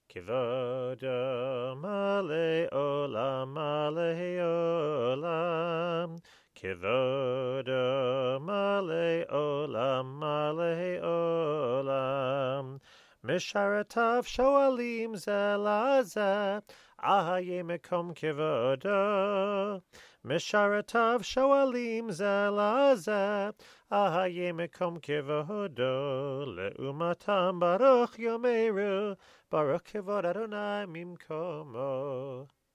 Kivodo male olam male olam. Kivodo male olam male olam. Misharatav shoalim zelaza. Ahaye mekom kivodo. Misharatav shoalim zelaza. Ahaye mekom kivodo. Leumatam baruch yomeru. Baruch kivod Adonai mimkomo.